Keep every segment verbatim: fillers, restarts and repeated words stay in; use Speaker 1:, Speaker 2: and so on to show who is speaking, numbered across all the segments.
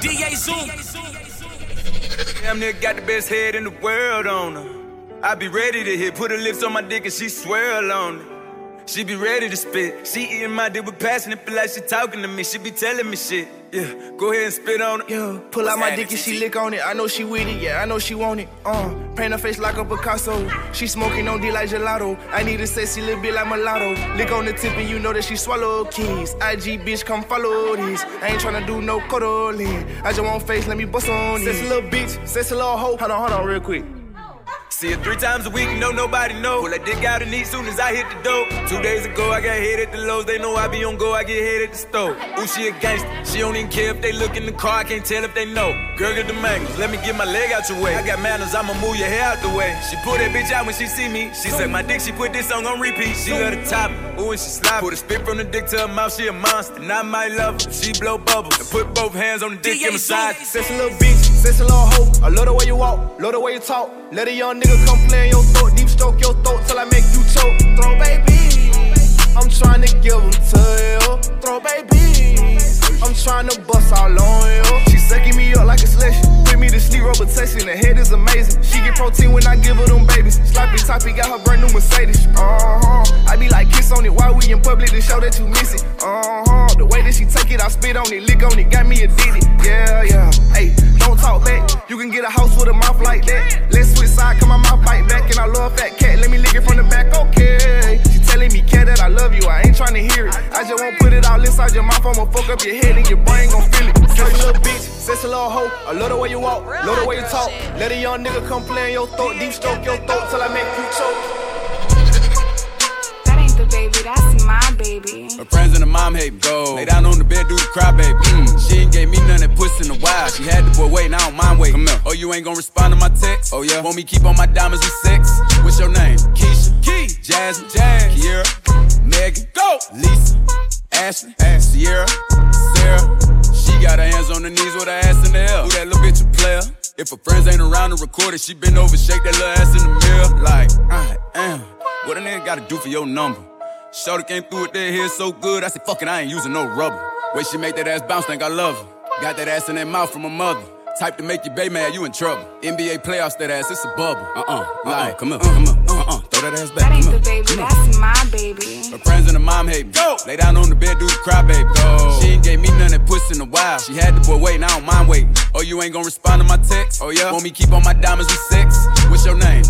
Speaker 1: D A Zoom.
Speaker 2: Damn nigga got the best head in the world on her. I be ready to hit, put her lips on my dick and she swirl on it. She be ready to spit. She eating my dick with passion, it feel like she talking to me. She be telling me shit. Yeah, go ahead and spit on it.
Speaker 3: Yeah, pull out my dick and she lick on it. I know she with it, yeah, I know she want it. Uh, paint her face like a Picasso. She smoking on D like gelato. I need a sexy little bit like mulatto. Lick on the tip and you know that she swallow keys. I G bitch, come follow this. I ain't tryna do no cuddling. I just want face, let me bust on this. Sexy little bitch, sexy little hoe. Hold on, hold on, real quick.
Speaker 2: See her three times a week, no nobody know. Pull that dick out and eat soon as I hit the dope. Two days ago, I got hit at the Lowe's. They know I be on go, I get hit at the stove. Ooh, she a gangster. She don't even care if they look in the car. I can't tell if they know. Girl, get the mangoes. Let me get my leg out your way. I got manners, I'ma move your hair out the way. She pull that bitch out when she see me. She suck my dick, she put this song on repeat. She love the top, ooh, and she slide. Put a spit from the dick to her mouth, she a monster. And I might love her. She blow bubbles. And put both hands on the dick and massage.
Speaker 3: Sexy little bitch, sexy little hoe. I love the way you walk, love the way you talk. Let a young nigga come play in your throat, deep stroke your throat till I make you choke. Throw baby, I'm tryna give them to you. Throw baby, I'm tryna bust all on you. She sucking me up like a selection. Put me to sleep, robotation, the head is amazing. She get protein when I give her them babies. Sloppy toppy got her brand new Mercedes. Uh-huh, I be like kiss on it while we in public to show that you miss it. Uh-huh, the way that she take it, I spit on it, lick on it, got me addicted. Yeah, yeah, hey, don't talk back. You can get a house with a mouth like that. Let's switch side, come my mouth bite back. And I love fat cat, let me lick it from the back, okay. She telling me, cat, that I love you, I ain't tryna hear it. I just won't put it all inside your mouth, I'ma fuck up your head and your brain gon' feel it. Sexy little bitch, sexy little hoe. I love the way you walk, love the way you talk. Let a young nigga come play in your throat, deep stroke your throat till I make you choke.
Speaker 4: That ain't the baby, that's my baby.
Speaker 5: Her friends and her mom hate me. Go. Lay down on the bed, do the cry, baby. Mm. She ain't gave me none that puss in a while. She had the boy waiting, I don't mind waiting. Come here. Oh, you ain't gon' respond to my text? Oh, yeah? Want me keep on my diamonds with sex? What's your name? Keisha, Key, Jasmine, Jazz, Kiera, Megan, Go, Lisa, Ashley, Ash, Sierra, Sarah. She got her hands on her knees with her ass in the air. Who that little bitch a player? If her friends ain't around to record it, she been over, shake that little ass in the mirror. Like, I am. What a nigga gotta do for your number? Shorty came through with that hair so good, I said, fuck it, I ain't using no rubber. Way she make that ass bounce, think I love her. Got that ass in that mouth from her mother. Type to make you bae mad, you in trouble. N B A playoffs, that ass, it's a bubble. Uh-uh, like, come up, come up, uh-uh, throw that ass back.
Speaker 4: That ain't the baby, that's my baby.
Speaker 5: Her friends and her mom hate me. Go. Lay down on the bed, do the cry, baby. Go. She ain't gave me none that puss in a while. She had the boy waiting, I don't mind waiting. Oh, you ain't gon' respond to my text? Oh, yeah? Want me keep on my diamonds with sex? What's your name?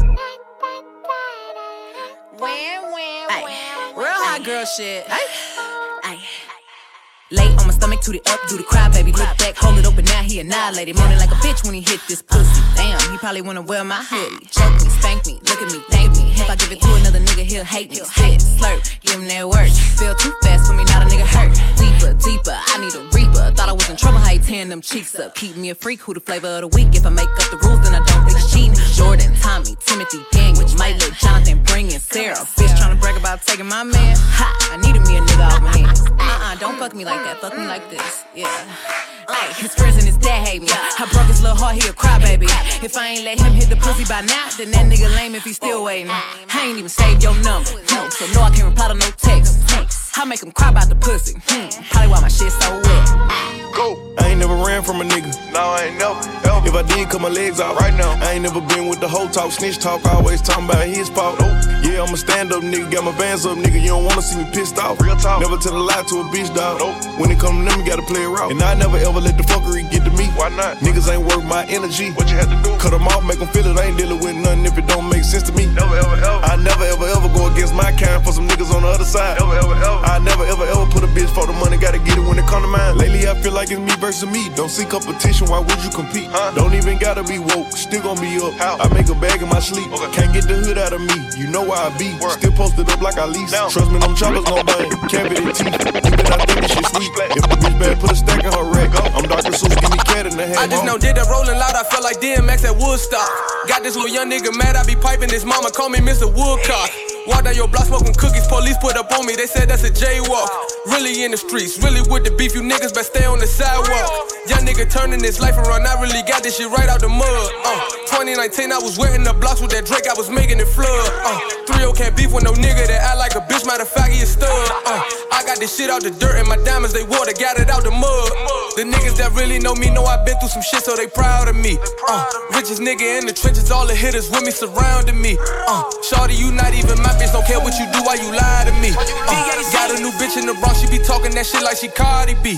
Speaker 6: Wham, wham, wham. Real hot girl shit. Ay. Lay on my stomach, toot it up, do the cry, baby. Look back, hold it open, now he annihilated. Moaning like a bitch when he hit this pussy. Damn, he probably wanna wear my hoodie. Choke me, spank me, look at me, thank me. If I give it to another nigga, he'll hate me. Spit, slurp, give him that work. Feel too fast for me, not a nigga hurt. Deeper, deeper, I need a reaper. Thought I was in trouble, how you tearing them cheeks up. Keep me a freak, who the flavor of the week. If I make up the rules, then I don't think it's cheating. Jordan, Tommy, Timothy, Daniel, Mike, Lil Jonathan, bringing Sarah. Bitch tryna brag about taking my man. Ha, I needed me a nigga off my hands. Uh-uh, don't fuck me like that, fuck me like this, yeah. Ay, his friends and his dad hate me. I broke his little heart, he a crybaby. If I ain't let him hit the pussy by now, then that nigga lame if he still waiting. I ain't even saved your number, no, so no, I can't reply to no text. I make him cry about the pussy, hmm, probably why my shit so wet.
Speaker 3: Go. I ain't never ran from a nigga. No, I ain't never, ever. If I did, cut my legs out right now. I ain't never been with the whole talk, snitch talk, always talking about his fault. Nope. Yeah, I'm a stand-up nigga, got my bands up, nigga. You don't wanna see me pissed off. Real talk. Never tell a lie to a bitch, dog. Nope. When it come to them, you gotta play it raw. And I never ever let the fuckery get to me. Why not? Niggas ain't worth my energy. What you had to do? Cut them off, make them feel it. I ain't dealing with nothing if it don't make sense to me. Never ever ever. I never ever ever go against my kind for some niggas on the other side. Never ever ever. I never ever ever put a bitch for the money, gotta get it when it come to mine. Lately I feel like it's me versus me. Don't see competition, why would you compete? Huh? Don't even gotta be woke, still gon' be up. How? I make a bag in my sleep. Okay. Can't get the hood out of me. You know where I be. Work. Still posted up like I lease. Down. Trust me, them choppers gon' bang. Cavity teeth. You bet I think this shit sweet. If the bitch bad, put a stack in her rack. I'm Doctor Seuss, give me cat in the head.
Speaker 7: I just know did that rolling loud, I felt like D M X at Woodstock. Got this little young nigga mad, I be piping his mama, call me Mister Woodcock. Walk down your block smoking cookies, police put up on me, they said that's a jaywalk. really in the streets, really with the beef. You niggas better stay on the sidewalk. Young nigga turning this life around, I really got this shit right out the mud. Uh, twenty nineteen, I was wetting the blocks with that Drake, I was making it flood. Uh, three oh can't beef with no nigga that act like a bitch, matter of fact, he a stud. Uh, I got this shit out the dirt and my diamonds, they water, got it out the mud. The niggas that really know me know I been through some shit, so they proud of me. Uh, richest nigga in the trenches, all the hitters with me, surrounding me. Uh, Shorty, you not even my bitch, don't care what you do, why you lie to me. Uh, got a new bitch in the Bronx, she be talking that shit like she Cardi B.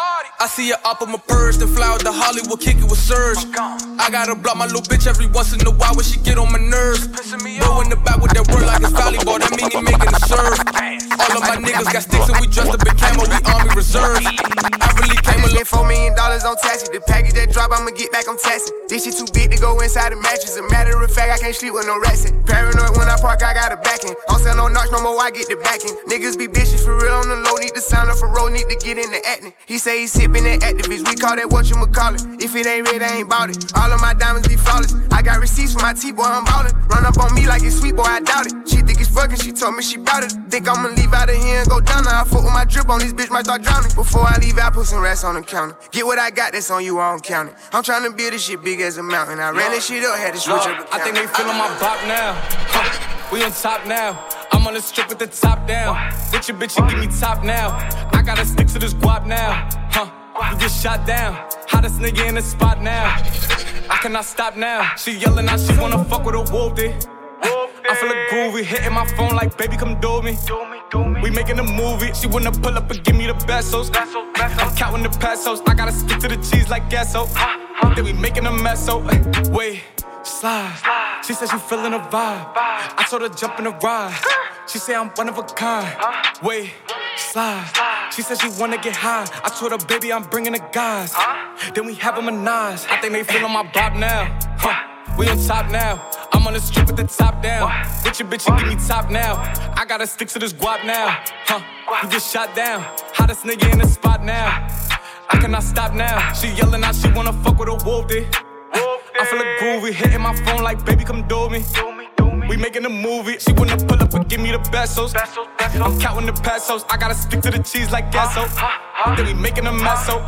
Speaker 7: I see her up on my purse, then fly out to Hollywood, kick it with Surge. I gotta block my little bitch every once in a while when she get on my nerves. Go in the back with that word like it's volleyball, that mean he making a serve. All of my niggas got sticks and we dressed up in camo, we army reserve. I really came a little
Speaker 3: four million dollars on taxi. The package that drop, I'ma get back on taxi. This shit too big to go inside the mattress. A matter of fact, I can't sleep with no rats in. Paranoid when I park, I got a backing. Don't sell no knocks no more, I get the backing. Niggas be bitches for real on the low, need to sign up for roll, need to get in the acting. He say he sippin' that activist, we call that whatchamacallit. If it ain't red, I ain't bout it. All of my diamonds be flawless. I got receipts for my T-boy, I'm ballin'. Run up on me like it's sweet, boy, I doubt it. She think it's fucking, she told me she bout it. Think I'ma leave out of here and go down now. I fuck with my drip on these bitch, might start drowning. Before I leave, I put some rats on the counter. Get what I got, that's on you, I don't count it. I'm tryna build this shit big as a mountain. I ran this shit up, had to switch up the
Speaker 7: I think they feelin' my bop now. Huh, we on top now. I'm on the strip with the top down. Bitch, your bitch, you give me top now. I gotta stick to this guap now. Huh, you get shot down. Hottest nigga in the spot now. I cannot stop now. She yelling out, she wanna fuck with a wolf, dude. I feel a groovy, hitting my phone like, baby, come do me. We making a movie, she wanna pull up and give me the pesos. I'm counting the pesos, I gotta stick to the cheese like Gasso. Then we making a mess, so wait, slide. She said she feeling a vibe. I told her jump in the ride. She said I'm one of a kind. Wait, slide. She said she wanna get high. I told her, baby, I'm bringing the guys. Then we have them a nice. I think they feeling my bop now. Huh. We on top now. I'm on the strip with the top down. Bitch, your bitch, you give me top now. I gotta stick to this guap now. Huh, you get shot down. Hottest nigga in the spot now. I cannot stop now. She yelling out, she wanna fuck with a wolf, dude. I feel a groovy, hitting my phone like, baby, come do me. We making a movie. She wanna pull up and give me the pesos. I'm counting the pesos. I gotta stick to the cheese like Gasso. Then we making a mess, so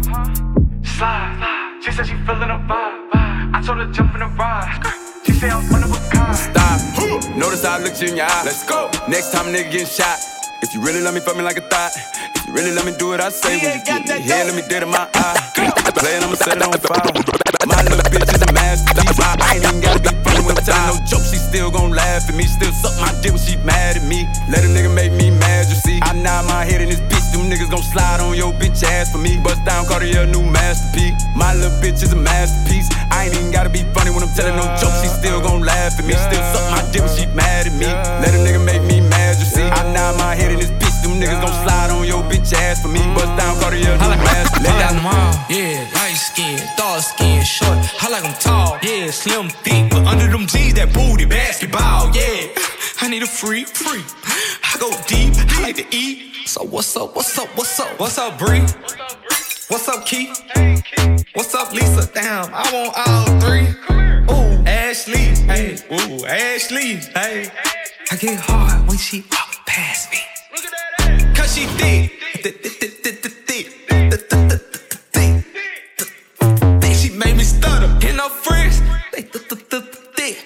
Speaker 7: slide. She said she feeling a vibe. I told her jump in the ride. She said I'm one of a kind.
Speaker 5: Stop. Notice how I looked you in your eye. Let's go. Next time a nigga getting shot. If you really love me, fuck me like a thought. If you really let me do what I say, when you get me here, let me dead in my eye. Play it, I'ma set it on fire. My little bitch is a masterpiece. I ain't even gotta be funny when I'm telling no joke. She still gon' laugh at me. Still suck my dick when she mad at me. Let a nigga make me mad, you see. I nod my head in this bitch. Them niggas gon' slide on your bitch ass for me. Bust down, Cartier, new masterpiece. My little bitch is a masterpiece. I ain't even gotta be funny when I'm telling no joke. She still gon' laugh at me. Still suck my dick when she mad at me. Let a nigga make me mad, you see. I nod my head in this bitch. Them niggas gon' slide on your bitch ass for me. Bust down, Cartier, new masterpiece.
Speaker 1: Lay down the mall, yeah, light skin, dark skin, short. I like them tall, yeah, slim, thick, but under them jeans, that booty, basketball, yeah. I need a free, free. I go deep, I like to eat. So what's up, what's up, what's up? What's up, Bree? What's up, Keith? What's up, Lisa? Damn, I want all three. Ooh, Ashley, hey, ooh, Ashley, hey. I get hard when she walk past me. Cause she thick. She made me stutter. And her friends, they thick.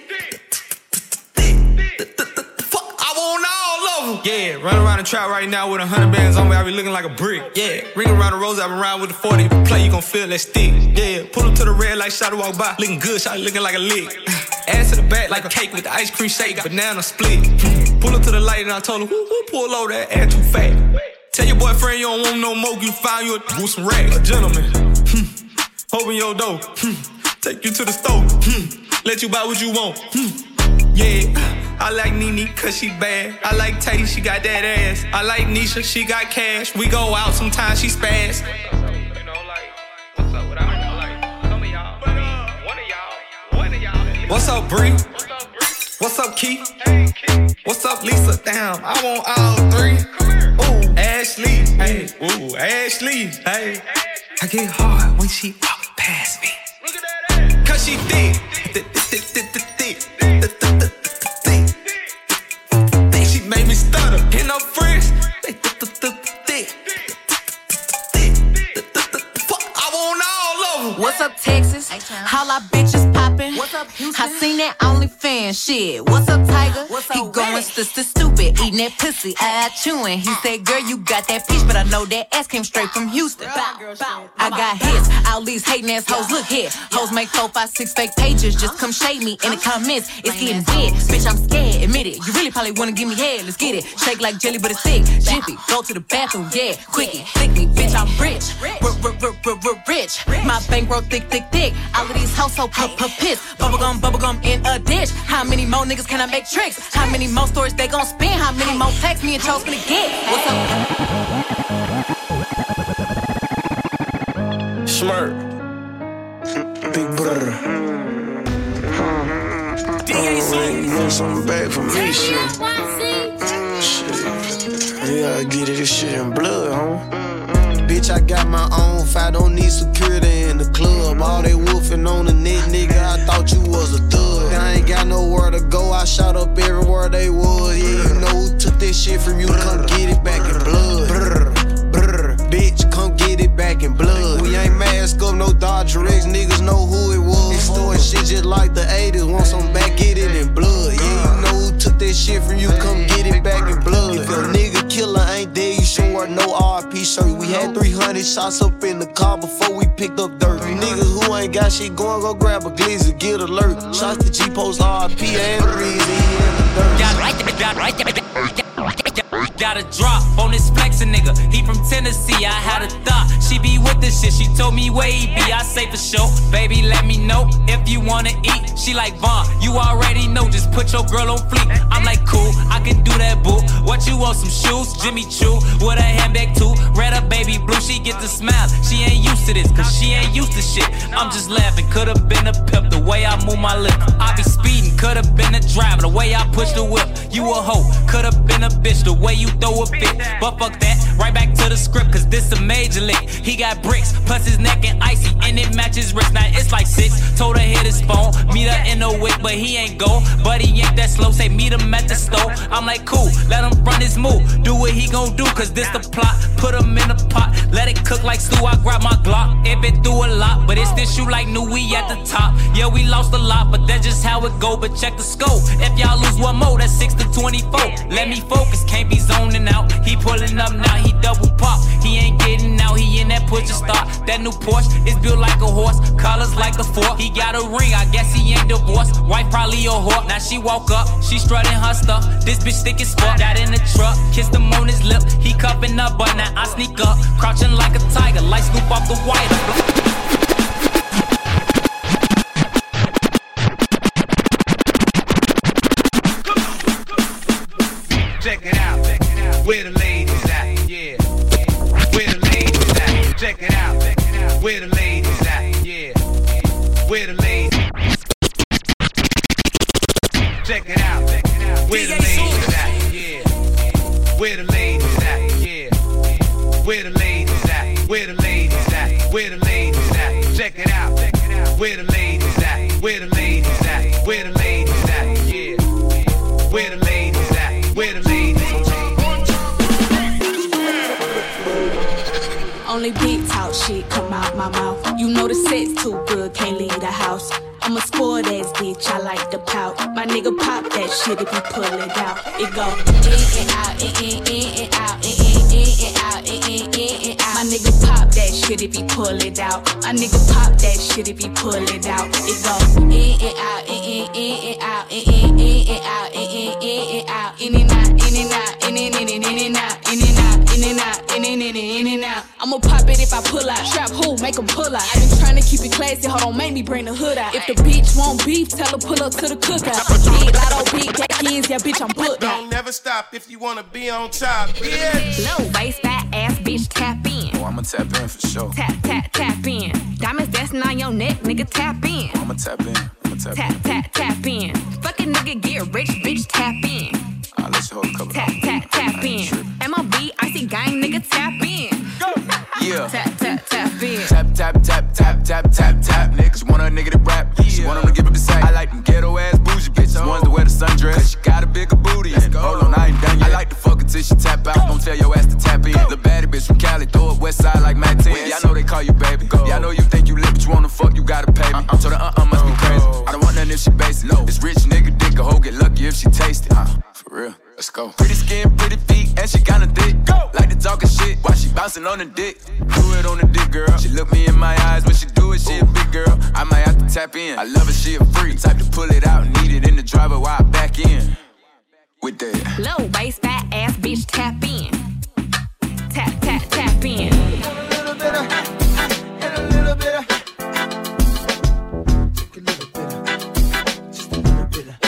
Speaker 1: Fuck, I want all of them. Yeah, run around the trap right now with a hundred bands on me. I be looking like a brick. Yeah, ring around the rose, I been around with the forty. If you play, you gon' feel that stick. Yeah, pull up to the red light, shot walk by. Looking good, shot looking like a lick. Ass to the back like a cake with the ice cream shake, banana split. Pull up to the light and I told her, who, who pull over that ass too fat? Tell your boyfriend you don't want no more, you find you a with some racks. A gentleman, hmm. Open your door, hmm. Take you to the store, hmm. Let you buy what you want, hmm. Yeah, I like Nene cause she bad. I like Tay, she got that ass. I like Nisha, she got cash. We go out, sometimes she spaz. What's up, Bree? What's up, Keith? What's up, Lisa? Damn, I want all three. Ooh, Ashley, hey, ooh, Ashley, hey. I get hard when she walk past me. Cause she thick. She made me stutter. And her friends, they thick.
Speaker 6: What's up, Texas? All our bitches poppin'. What's up, Houston? I seen that OnlyFans shit. What's up, Tiger? What's up, he going sister stupid, eating that pussy, eye chewing. He said, girl, you got that peach, but I know that ass came straight from Houston. I got hits, all these hating ass hoes. Look here, hoes make four, five, six fake pages. Just come shade me in the comments. It's getting dead, bitch. I'm scared. Admit it. You really probably wanna give me head. Let's get it. Shake like jelly, but it's thick. Jiffy, go to the bathroom, yeah. Quickie, thick me, bitch. I'm rich, rich. My bankroll thick, thick, thick. All of these hoes so piss. Bubblegum, bubblegum in a dish. How many more niggas can I make tricks? How many more stories they gon' spin? How many more texts me and Chose gonna get? What's up?
Speaker 3: Smirk. Big brother. D A C. You want something back from me, shit. Shit. You gotta get it, this shit in blood, huh? Bitch, I got my own fight, don't need security in the club. All they wolfing on the net, nigga, I thought you was a thug. I ain't got nowhere to go, I shot up everywhere they was. Yeah, you know who took this shit from you, come get it back in blood. Brr, brr, bitch, come get it back in blood. We ain't mask up, no Dodger X, niggas know who it was. It's doing shit just like the eighties, want some back, get it in blood. Yeah, you know who took this shit from you, come get it back in blood. If a nigga killer ain't dead, you should wear no R I P shirt. We had three hundred shots up in the car before we picked up dirt. You niggas who ain't got shit going, go grab a glizzy, get alert. Shots to G-Post, R I P, and the reason he in the dirt.
Speaker 8: Got a drop on this flexin' nigga, he from Tennessee, I had a thought she be with this shit, she told me where he be, I say for sure, baby let me know if you wanna eat, she like Vaughn, you already know, just put your girl on fleek, I'm like cool, I can do that boo, what you want, some shoes, Jimmy Choo, with a handbag too, red or baby blue, she get the smile, she ain't used to this, cause she ain't used to shit, I'm just laughing, could've been a pimp, the way I move my lip, I be speeding, could've been a driver, the way I push the whip, you a hoe, could've been a bitch, the way you throw a fit, but fuck that, right back to the script, cause this a major lick, he got bricks, plus his neck and icy, and it matches wrist, now it's like six, told her hit his phone, meet her in the wick, but he ain't go, but he ain't that slow, say meet him at the store, I'm like cool, let him run his move, do what he gon' do, cause this the plot, put him in a pot, let it cook like stew, I grab my Glock, it been through a lot, but it's this shoe like new, we at the top, yeah we lost a lot, but that's just how it go, but check the scope, if y'all lose one more, that's six to twenty-four, let me focus, can't be zoning out, he pulling up now, he double pop, he ain't getting out, he in that push start, that new Porsche is built like a horse, colors like a fork, he got a ring, I guess he ain't divorced, wife probably a whore, now she walk up, she strutting her stuff, this bitch thick as fuck, got in the truck, kissed him on his lip, he cuffing up, but now I sneak up, crouching like a tiger, like Scoop off the white.
Speaker 9: Check it out, where the ladies at, yeah. Where the ladies at, check it out, where the ladies at, yeah. Where the ladies, check it out, where the ladies at, yeah. Where the ladies at, yeah. Where the ladies at, where the ladies at, where the ladies at, check it out, where the ladies at, where the ladies at, where the ladies at, yeah. Where the ladies at, where the ladies at.
Speaker 4: Only big talk shit come out my mouth. You know the sex too good, can't leave the house. I'm a spoiled ass bitch, I like the pout. My nigga pop that shit if he pull it out. It go in and out, in, in, in and out, in, in, in and out, in, in, in and out. My nigga pop that shit if he pull it out. My nigga pop that shit if he pull it out. It go in and out, in, in, in and out, in, in, in and out, in, in, in and out, in and out, in and out, in and in and in and out, in and out, in and out, in and in and in and out. I'ma pop it if I pull out. Trap who, make him pull out. I been trying to keep it classy, hold on, make me bring the hood out. If the bitch want beef, tell her pull up to the cookout. Big lotto, big back ends, yeah, bitch, I'm booked out.
Speaker 3: Don't never stop if you wanna be on top, yeah.
Speaker 4: Low waist, fat ass, bitch, tap in.
Speaker 5: Oh, I'ma tap in for sure.
Speaker 4: Tap, tap, tap in. Diamonds dancing on your neck, nigga, tap in.
Speaker 5: Oh, I'ma tap in. I'ma tap,
Speaker 4: tap
Speaker 5: in.
Speaker 4: Tap, tap, tap in. Fucking nigga get rich, bitch, tap in.
Speaker 5: Alright, let's hold a couple.
Speaker 4: Tap, tap, tap in. M O B, icy gang, nigga, tap in.
Speaker 5: Yeah.
Speaker 4: Tap, tap, tap in.
Speaker 5: Tap, tap, tap, tap, tap, tap, tap, nigga. She want a nigga to rap. She want him to give up his sack. I like them ghetto ass bougie bitches. Ones that wear the sundress. Cause she got a bigger booty. Hold on, I ain't done yet. I like to fuck her till she tap out. Don't tell your ass to tap in. The baddie bitch from Cali, throw up west side like Matt ten. Yeah, I know they call you baby. Yeah, I know you think you lit, but you wanna Go. Pretty skin, pretty feet, and she kinda thick. Go. Like to talking shit while she bouncing on the dick. Do it on the dick, girl. She look me in my eyes when she do it. She Ooh. a big girl. I might have to tap in. I love her, she a freak. Type to pull it out, need it in the driver while I back in. With that
Speaker 4: low waist, fat ass bitch, tap in. Tap, tap, tap in.
Speaker 3: A little bit of, and a little bit of. Just a little bit of, just a little bit of.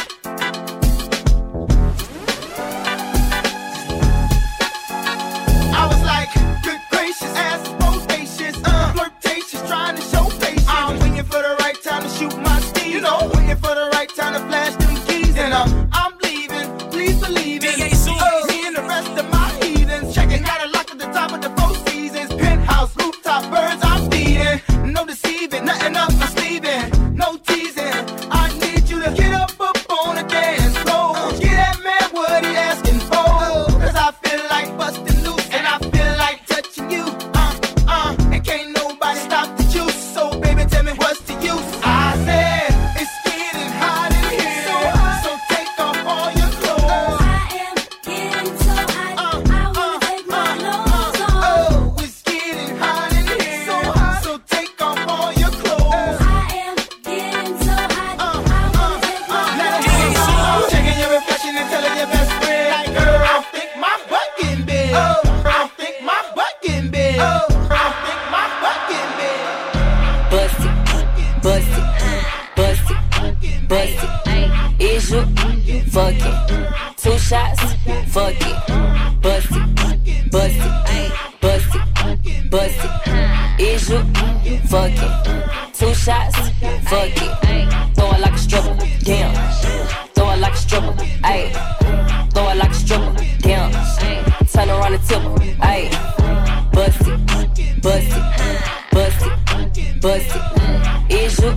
Speaker 3: I was like, good gracious, ass bodacious, uh, flirtatious, trying to show patience. I'm waiting for the right time to shoot my steam. You know, waiting for the right time to flash them keys. And uh, I'm leaving, please believe it. Oh, me and the rest of my heathens checking out a lock at the top of the Four Seasons. Penthouse, rooftop, birds I'm feeding. No deceiving, nothing up my sleeving. No teasing, I need you to get up up on the dance floor. Get that man what he asking for. Cause I feel like busting loose and I feel like touching you. Uh, uh, and can't nobody stop the juice. So baby, tell me what's the use. I said, it's getting hot in here. So, hot. So take off all your clothes.
Speaker 10: I am getting so hot,
Speaker 3: Uh,
Speaker 10: I wanna
Speaker 3: uh,
Speaker 10: take my
Speaker 3: uh,
Speaker 10: clothes
Speaker 3: uh,
Speaker 10: off.
Speaker 3: Oh, it's getting hot in here. So hot. So take off all your clothes.
Speaker 10: I am getting so hot,
Speaker 3: Uh,
Speaker 10: I
Speaker 3: uh,
Speaker 10: wanna take my
Speaker 3: uh, let it
Speaker 10: clothes
Speaker 3: go.
Speaker 10: off.
Speaker 3: Checking your reflection and telling your best friend, like, girl, I think my butt getting big. Oh, I think my butt getting big. Oh, I think my butt getting big.
Speaker 6: Bust it, bust it, bust it, bust it. Is you fucking? Two shots, fuck it. Bust it, bust it, bust it, bust it. Is you fucking? Two shots, fuck it. Throw it like a stripper, damn. Throw it like a stripper, ayy. Throw it like a stripper, damn. Turn around and tip her, ayy. Bust it, bust it, bust it, bust it. Is you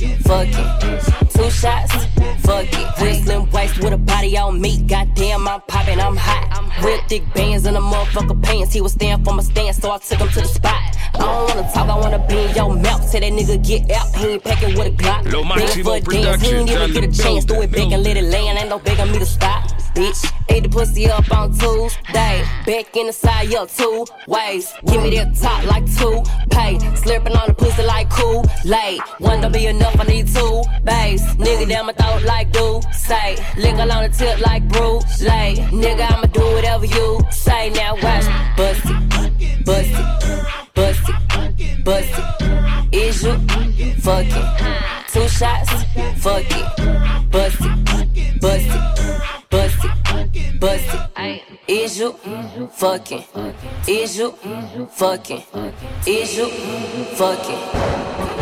Speaker 6: fucking? Two shots, fuck it. Real slim waist with a body on me. Goddamn, I'm popping, I'm hot. Real thick bands in the motherfucker pants. He was staying for my stand, so I took him to the spot. I don't wanna talk, I wanna be in your mouth. Tell that nigga get out, he ain't packing with a Glock.
Speaker 11: Lil
Speaker 6: Begging for a
Speaker 11: Maximo
Speaker 6: dance, he ain't even
Speaker 11: Productions,
Speaker 6: get a chance. Do it big and let it land, ain't no begging me to stop. Bitch, ate the pussy up on Tuesday. Back in the side, yo, two ways. Give me that top like two pay. Slurping on the pussy like Kool-Aid. One don't be enough, I need two bass. Nigga down my throat like do say. Lick on the tip like Bruce Lay. Nigga, I'ma do whatever you say. Now watch, bust it, bust it, bust it, bust it. Is you fucking? Two shots, fuck it. Bust it, bust it, bust it, bust it. Is you fucking? Is you fucking? Is you fucking?